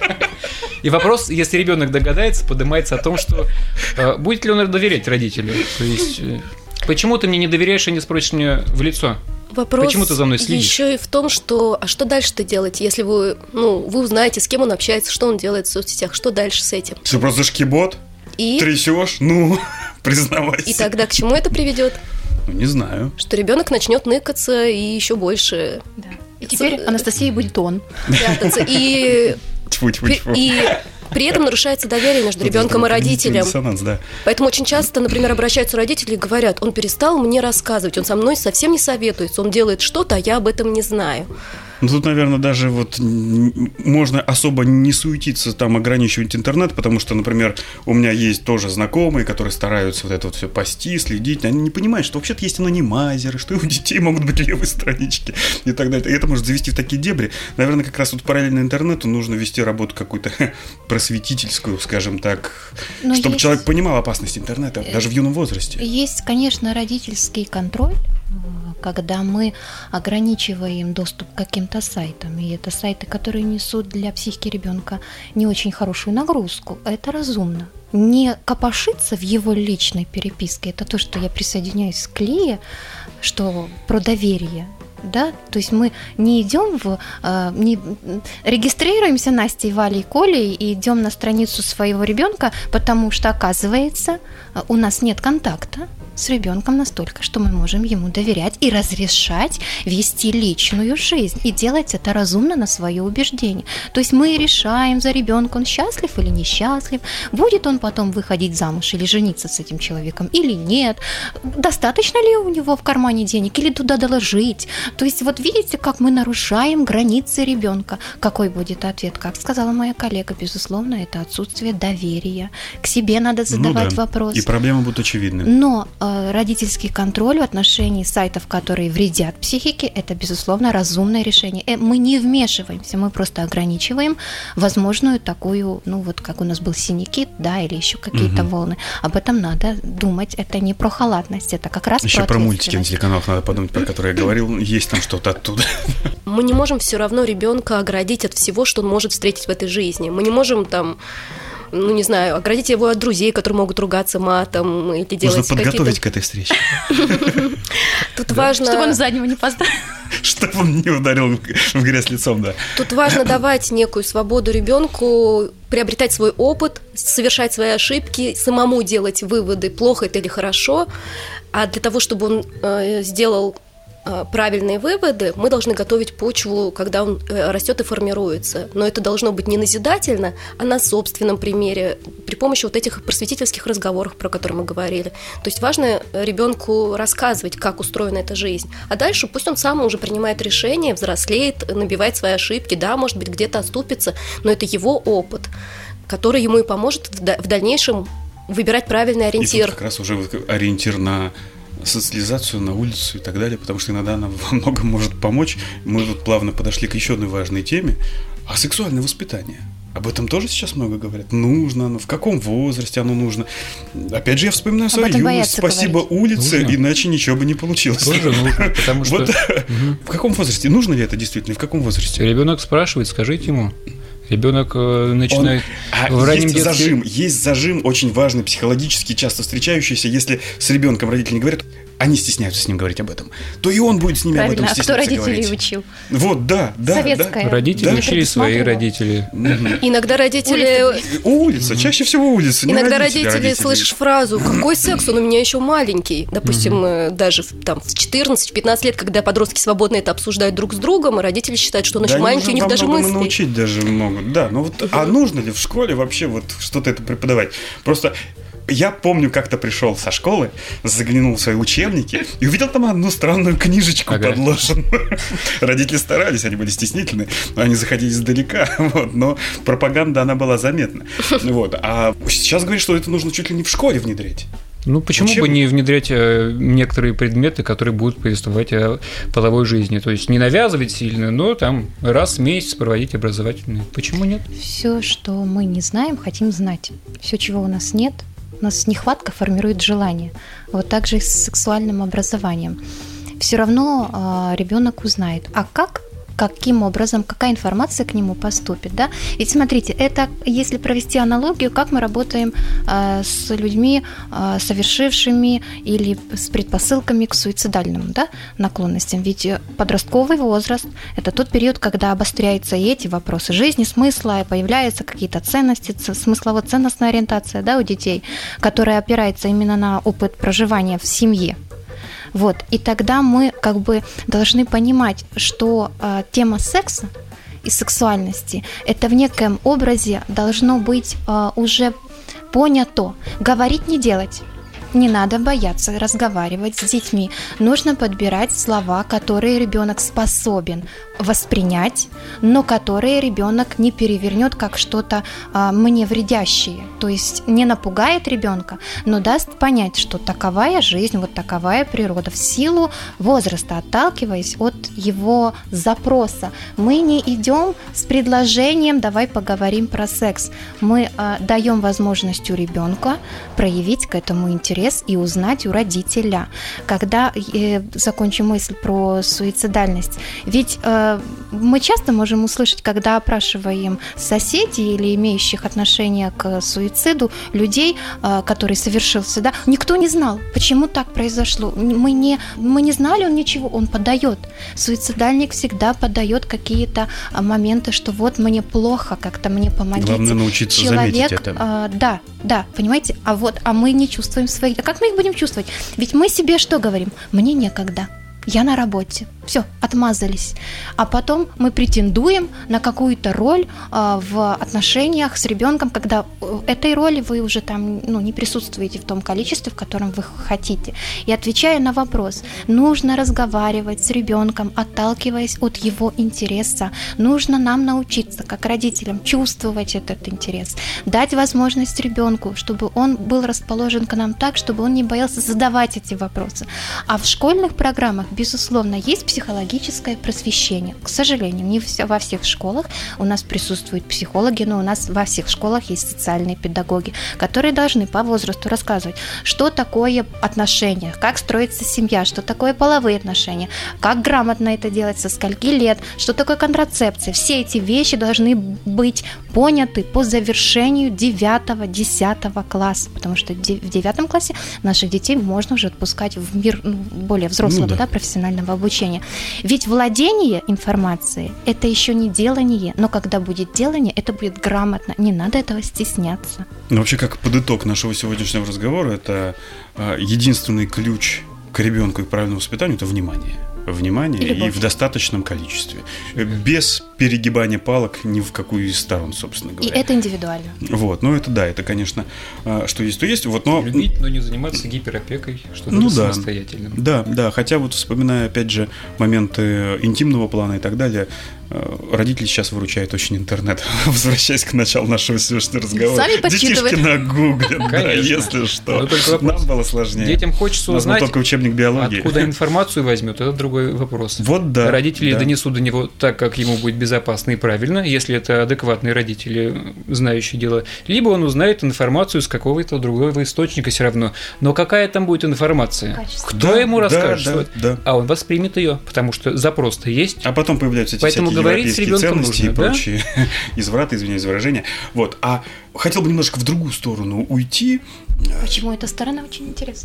И вопрос, если ребенок догадается, поднимается о том, что будет ли он доверять родителю. То есть, почему ты мне не доверяешь и не спросишь мне в лицо?
Вопрос
почему ты за мной следишь?
Еще и в том, что а что дальше-то делать, если вы узнаете, с кем он общается, что он делает в соцсетях, что дальше с этим?
Все просто шкибот?
И?
Трясешь? Ну, признавайся.
И тогда к чему это приведет?
Ну, не знаю.
Что ребенок начнет ныкаться и еще больше.
Да. И теперь Анастасия будет он.
Прятаться. И при этом нарушается доверие между ребенком и родителем.
Да.
Поэтому очень часто, например, обращаются родители и говорят: он перестал мне рассказывать, он со мной совсем не советуется, он делает что-то, а я об этом не знаю.
Ну, тут, наверное, даже вот можно особо не суетиться, там, ограничивать интернет, потому что, например, у меня есть тоже знакомые, которые стараются вот это вот все пасти, следить. Они не понимают, что вообще-то есть анонимайзеры, что у детей могут быть левые странички и так далее. И это может завести в такие дебри. Наверное, как раз вот параллельно интернету нужно вести работу какую-то просветительскую, скажем так,
но
чтобы
есть...
человек понимал опасность интернета, даже в юном возрасте.
Есть, конечно, родительский контроль, когда мы ограничиваем доступ к каким-то сайтам. И это сайты, которые несут для психики ребенка не очень хорошую нагрузку. Это разумно. Не копошиться в его личной переписке. Это то, что я присоединяюсь к Лие, что про доверие. Да? То есть мы не идем не регистрируемся Настей, Валей, Колей и идем на страницу своего ребенка, потому что, оказывается, у нас нет контакта с ребенком настолько, что мы можем ему доверять и разрешать вести личную жизнь и делать это разумно на свое убеждение. То есть мы решаем за ребенка, он счастлив или несчастлив, будет он потом выходить замуж или жениться с этим человеком или нет, достаточно ли у него в кармане денег или туда доложить. То есть вот видите, как мы нарушаем границы ребенка. Какой будет ответ? Как сказала моя коллега, безусловно, это отсутствие доверия. К себе надо задавать вопросы.
И проблемы будут очевидны.
Но родительский контроль в отношении сайтов, которые вредят психике, это, безусловно, разумное решение. Мы не вмешиваемся, мы просто ограничиваем возможную такую, ну вот как у нас был синий кит, да, или еще какие-то волны. Об этом надо думать. Это не про халатность, это как раз
еще про мультики на телеканалах надо подумать, про которые я говорил. Есть там что-то оттуда.
Мы не можем все равно ребенка оградить от всего, что он может встретить в этой жизни. Мы не можем там, ну, не знаю, оградить его от друзей, которые могут ругаться матом или делать
нужно подготовить к этой встрече.
Тут важно...
Чтобы он заднего не поставил.
Чтобы он не ударил в грязь лицом, да.
Тут важно давать некую свободу ребенку, приобретать свой опыт, совершать свои ошибки, самому делать выводы, плохо это или хорошо. А для того, чтобы он сделал правильные выводы, мы должны готовить почву, когда он растет и формируется. Но это должно быть не назидательно, а на собственном примере, при помощи вот этих просветительских разговоров, про которые мы говорили. То есть важно ребенку рассказывать, как устроена эта жизнь. А дальше пусть он сам уже принимает решения, взрослеет, набивает свои ошибки, да, может быть, где-то оступится, но это его опыт, который ему и поможет в дальнейшем выбирать правильный ориентир.
И тут как раз уже ориентир на социализацию, на улицу и так далее, потому что иногда она во многом может помочь. Мы вот плавно подошли к еще одной важной теме, а сексуальное воспитание. Об этом тоже сейчас много говорят. Нужно оно, в каком возрасте оно нужно. Опять же, я вспоминаю свою юность. Спасибо улице, нужно. Иначе ничего бы не получилось.
Тоже нужно, потому что...
В каком возрасте? Нужно ли это действительно? В каком возрасте?
Ребенок спрашивает, скажите ему. Ребенок начинает в раннем детстве...
Зажим. Есть зажим, очень важный, психологически часто встречающийся. Если с ребенком родители не говорят, они стесняются с ним говорить об этом, то и он будет с ними об этом стесняться говорить.
Кто родителей учил?
Вот, да.
Советская.
Да.
Родители учили свои родители.
Иногда родители...
Улица, чаще всего улица.
Иногда родители слышишь фразу: «Какой секс, он у меня еще маленький». Допустим, даже в 14-15 лет, когда подростки свободно это обсуждают друг с другом, и родители считают, что он еще маленький, у них даже мысли.
Научить даже могут, да. Но вот, а нужно ли в школе вообще вот что-то это преподавать? Просто... Я помню, как-то пришел со школы, заглянул в свои учебники и увидел там одну странную книжечку подложенную. Родители старались, они были стеснительны, они заходили издалека, вот, но пропаганда, она была заметна. Вот. А сейчас говорят, что это нужно чуть ли не в школе внедрять.
Ну, почему бы не внедрять некоторые предметы, которые будут повествовать о половой жизни? То есть не навязывать сильно, но там раз в месяц проводить образовательные. Почему нет?
Все, что мы не знаем, хотим знать. Все, чего у нас нет, у нас нехватка формирует желание. Вот так же и с сексуальным образованием. Все равно ребенок узнает, каким образом, какая информация к нему поступит, да? Ведь смотрите, это, если провести аналогию, как мы работаем с людьми, совершившими или с предпосылками к суицидальным, да, наклонностям. Ведь подростковый возраст – это тот период, когда обостряются и эти вопросы жизни, смысла, появляются какие-то ценности, смыслово-ценностная ориентация, да, у детей, которая опирается именно на опыт проживания в семье. Вот, и тогда мы как бы должны понимать, что тема секса и сексуальности – это в некоем образе должно быть уже понято. Говорить не делать. Не надо бояться разговаривать с детьми. Нужно подбирать слова, которые ребенок способен воспринять, но которые ребенок не перевернет как что-то мне вредящее. То есть не напугает ребенка, но даст понять, что таковая жизнь, вот таковая природа. В силу возраста, отталкиваясь от его запроса. Мы не идем с предложением «давай поговорим про секс». Мы даем возможность у ребенка проявить к этому интерес и узнать у родителя. Когда закончу мысль про суицидальность, ведь мы часто можем услышать, когда опрашиваем соседей или имеющих отношение к суициду людей, который совершился, да, никто не знал, почему так произошло. Мы не знали, он ничего, он подает. Суицидальник всегда подает какие-то моменты, что вот мне плохо, как-то мне помогите.
Главное научиться заметить это.
Да, понимаете, а мы не чувствуем свои. А как мы их будем чувствовать? Ведь мы себе что говорим? Мне некогда. Я на работе. Все, отмазались. А потом мы претендуем на какую-то роль в отношениях с ребенком, когда этой роли вы уже там не присутствуете в том количестве, в котором вы хотите. И отвечая на вопрос, нужно разговаривать с ребенком, отталкиваясь от его интереса. Нужно нам научиться, как родителям, чувствовать этот интерес, дать возможность ребенку, чтобы он был расположен к нам так, чтобы он не боялся задавать эти вопросы. А в школьных программах, безусловно, есть психологическое просвещение. К сожалению, не во всех школах у нас присутствуют психологи, но у нас во всех школах есть социальные педагоги, которые должны по возрасту рассказывать, что такое отношения, как строится семья, что такое половые отношения, как грамотно это делать, со скольки лет, что такое контрацепция. Все эти вещи должны быть поняты по завершению 9-10 класса, потому что в 9 классе наших детей можно уже отпускать в мир более взрослого, профессионального обучения. Ведь владение информацией – это еще не делание, но когда будет делание, это будет грамотно. Не надо этого стесняться.
Ну, вообще, как под итог нашего сегодняшнего разговора, это единственный ключ к ребенку и к правильному воспитанию – это внимание. Внимание и в достаточном количестве. Без перегибания палок ни в какую из сторон, собственно говоря.
И это индивидуально.
Вот, ну это, конечно, что есть, то есть. Вот, но...
Любить, но не заниматься гиперопекой, что-то самостоятельным.
Да, хотя вот вспоминая, опять же, моменты интимного плана и так далее, родители сейчас выручают очень интернет. Возвращаясь к началу нашего сегодняшнего разговора.
Сами подсчитывают.
Детишки нагуглят, да, если что. Нам было сложнее.
Детям хочется узнать,
только учебник биологии.
Откуда информацию возьмет, это другой вопрос.
Вот да.
Родители донесут до него так, как ему будет безопасно и правильно, если это адекватные родители, знающие дело. Либо он узнает информацию с какого-то другого источника все равно. Но какая там будет информация? Кто ему расскажет? А он воспримет ее, потому что запрос-то есть.
А потом появляются эти всякие европейские ценности и прочие извраты, извиняюсь за выражение. Вот. А хотел бы немножко в другую сторону уйти.
Почему эта сторона очень интересна?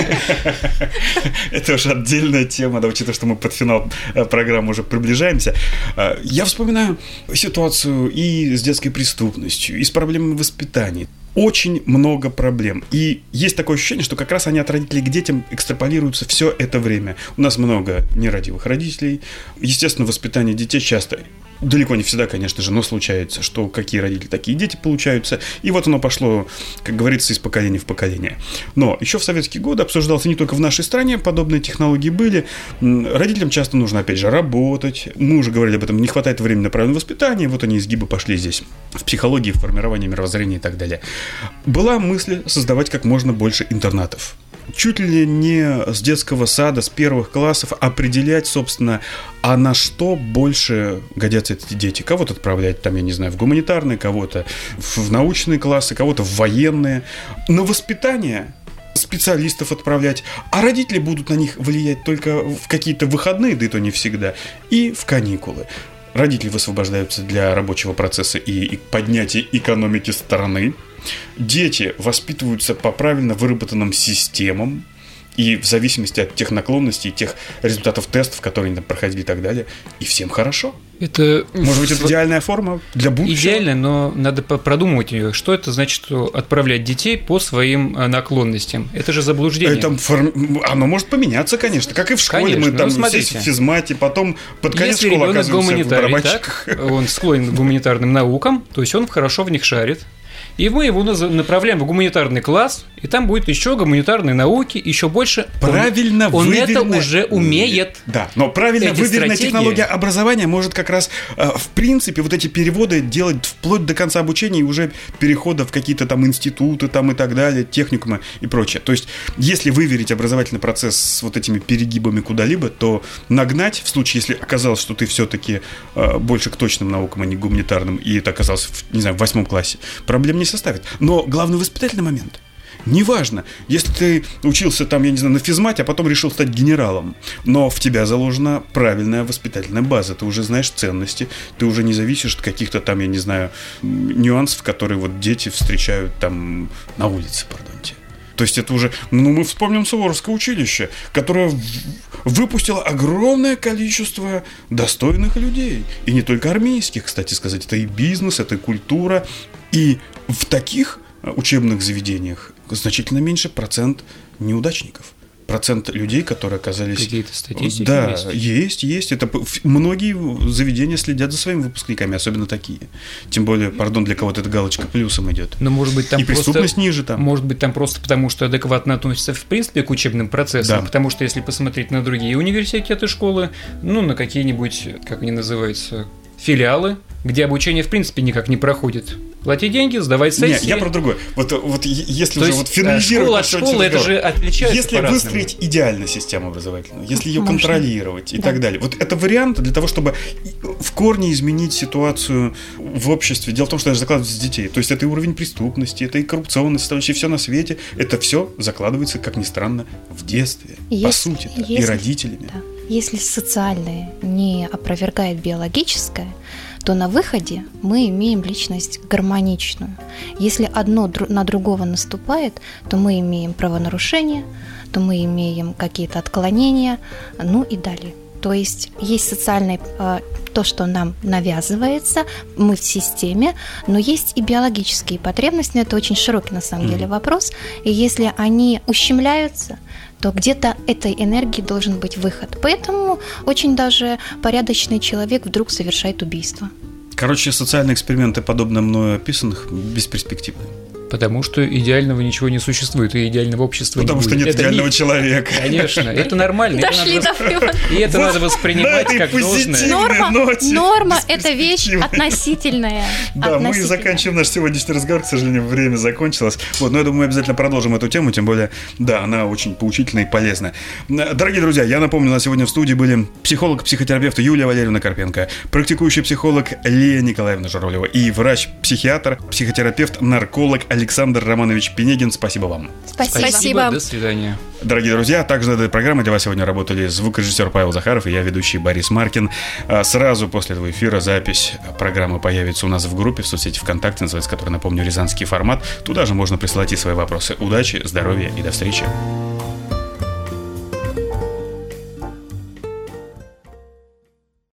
Это уже отдельная тема, да, учитывая, что мы под финал программы уже приближаемся. Я вспоминаю ситуацию и с детской преступностью, и с проблемами воспитания. Очень много проблем. И есть такое ощущение, что как раз они от родителей к детям экстраполируются все это время. У нас много нерадивых родителей. Естественно, воспитание детей часто, далеко не всегда, конечно же, но случается, что какие родители, такие дети получаются. И вот оно пошло, как говорится, из поколения в поколение. Но еще в советские годы обсуждался не только в нашей стране, подобные технологии были. Родителям часто нужно, опять же, работать. Мы уже говорили об этом, не хватает времени на правильное воспитание. Вот они изгибы пошли здесь. В психологии, в формировании мировоззрения и так далее. Была мысль создавать как можно больше интернатов. Чуть ли не с детского сада, с первых классов определять, собственно, а на что больше годятся эти дети. Кого-то отправлять, там, я не знаю, в гуманитарные, кого-то в научные классы, кого-то в военные. На воспитание специалистов отправлять, а родители будут на них влиять только в какие-то выходные, да и то не всегда, и в каникулы. Родители высвобождаются для рабочего процесса и поднятия экономики страны. Дети воспитываются по правильно выработанным системам, и в зависимости от тех наклонностей, тех результатов тестов, которые они там проходили и так далее, и всем хорошо.
Это,
может быть, это идеальная форма для будущего?
Идеально, но надо продумывать ее. Что это значит, что отправлять детей по своим наклонностям? Это же заблуждение.
Оно может поменяться, конечно. Как и в школе.
Конечно,
мы там в физмате, потом под конец
школы
оказываемся
гуманитарий, в барабанщиках. Он склонен к гуманитарным наукам, то есть он хорошо в них шарит. И мы его направляем в гуманитарный класс, И там будет еще гуманитарные науки, еще больше.
Правильно
он
выверенная...
это уже умеет.
Да, но правильно выверенная технология образования может как раз, в принципе, вот эти переводы делать вплоть до конца обучения и уже перехода в какие-то там институты там и так далее, техникумы и прочее. То есть, если выверить образовательный процесс с вот этими перегибами куда-либо, то нагнать, в случае, если оказалось, что ты все-таки больше к точным наукам, а не к гуманитарным, и это оказалось, не знаю, в 8 классе, проблем не составит. Но главный воспитательный момент. Неважно, если ты учился там, я не знаю, на физмате, а потом решил стать генералом, но в тебя заложена правильная воспитательная база, ты уже знаешь ценности, ты уже не зависишь от каких-то там, я не знаю, нюансов, которые вот дети встречают там на улице, пардонте. То есть это уже, мы вспомним Суворовское училище, которое выпустило огромное количество достойных людей. И не только армейских, кстати сказать, это и бизнес, это и культура. И в таких учебных заведениях значительно меньше процент неудачников. Процент людей, которые оказались...
Какие-то статистики
да, есть. Это многие заведения следят за своими выпускниками, особенно такие. Тем более, пардон, для кого-то эта галочка плюсом идет.
Но, может быть, там
и преступность ниже там.
Может быть, там просто потому, что адекватно относятся в принципе к учебным процессам. Да. Потому что если посмотреть на другие университеты, школы, на какие-нибудь, как они называются, филиалы, где обучение в принципе никак не проходит. Плати деньги, сдавай сессии.
Нет, я про другое. Вот если
то
уже финализировать...
Школа от школы, это же отличается
если
по-разному.
Выстроить идеальную систему образовательную, если ее контролировать и так далее. Вот это вариант для того, чтобы в корне изменить ситуацию в обществе. Дело в том, что это же закладывается с детей. То есть это и уровень преступности, это и коррупционность, составляющая, все на свете. Это все закладывается, как ни странно, в детстве. По сути, и родителями.
Да. Если социальное не опровергает биологическое, то на выходе мы имеем личность гармоничную. Если одно на другого наступает, то мы имеем правонарушения, то мы имеем какие-то отклонения, и далее. То есть социальное, то, что нам навязывается, мы в системе, но есть и биологические потребности, но это очень широкий на самом деле вопрос, и если они ущемляются, то где-то этой энергии должен быть выход. Поэтому очень даже порядочный человек вдруг совершает убийство.
Короче, социальные эксперименты, подобно мною описанных, бесперспективны.
Потому что идеального ничего не существует, и идеального общества
Потому
не будет.
Потому что нет идеального человека.
Конечно, это нормально.
Дошли до вывода.
И это надо воспринимать как должное.
Норма – это вещь относительная.
Да, мы заканчиваем наш сегодняшний разговор. К сожалению, время закончилось. Но я думаю, мы обязательно продолжим эту тему, тем более, да, она очень поучительная и полезная. Дорогие друзья, я напомню, у нас сегодня в студии были психолог-психотерапевт Юлия Валерьевна Карпенко, практикующий психолог Лея Николаевна Журавлева и врач-психиатр, психотерапевт, нарколог Александр Романович Пенегин. Спасибо вам.
Спасибо.
До свидания.
Дорогие друзья, также над этой программой для вас сегодня работали звукорежиссер Павел Захаров и я, ведущий Борис Маркин. Сразу после этого эфира запись программы появится у нас в группе в соцсети ВКонтакте, называется, которая, напомню, «Рязанский формат». Туда же можно присылать и свои вопросы. Удачи, здоровья и до встречи.